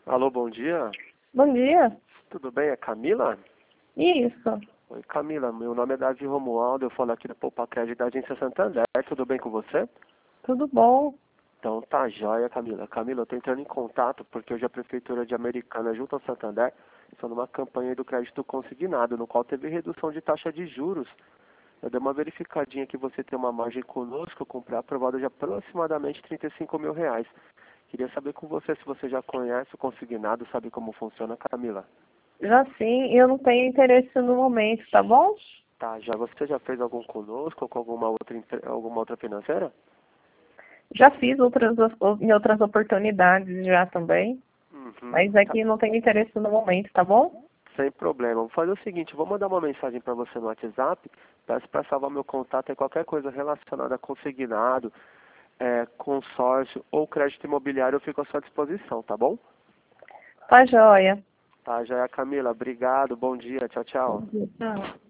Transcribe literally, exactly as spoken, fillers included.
Alô, bom dia. Bom dia. Tudo bem? É Camila? Isso. Oi, Camila. Meu nome é Davi Romualdo. Eu falo aqui da Poupa Crédito da Agência Santander. Tudo bem com você? Tudo bom? Então tá jóia, Camila. Camila, eu tô entrando em contato porque hoje a Prefeitura de Americana, junto ao Santander, estão numa campanha do crédito consignado, no qual teve redução de taxa de juros. Eu dei uma verificadinha que você tem uma margem conosco, com pré-aprovada de aproximadamente trinta e cinco mil reais. Queria saber com você se você já conhece o consignado, sabe como funciona, Camila. Já sim, eu não tenho interesse no momento, tá bom? Tá, já você já fez algum conosco ou com alguma outra, empre- alguma outra financeira? Já fiz outras, em outras oportunidades já também, Uhum, mas tá. aqui não tenho interesse no momento, tá bom? Sem problema. Vou fazer o seguinte, vou mandar uma mensagem para você no WhatsApp, peço para salvar meu contato e qualquer coisa relacionada a consignado, é, consórcio ou crédito imobiliário, eu fico à sua disposição, tá bom? Tá joia. Tá, já é a Camila. Obrigado, bom dia, tchau, Bom tchau. dia. Tchau.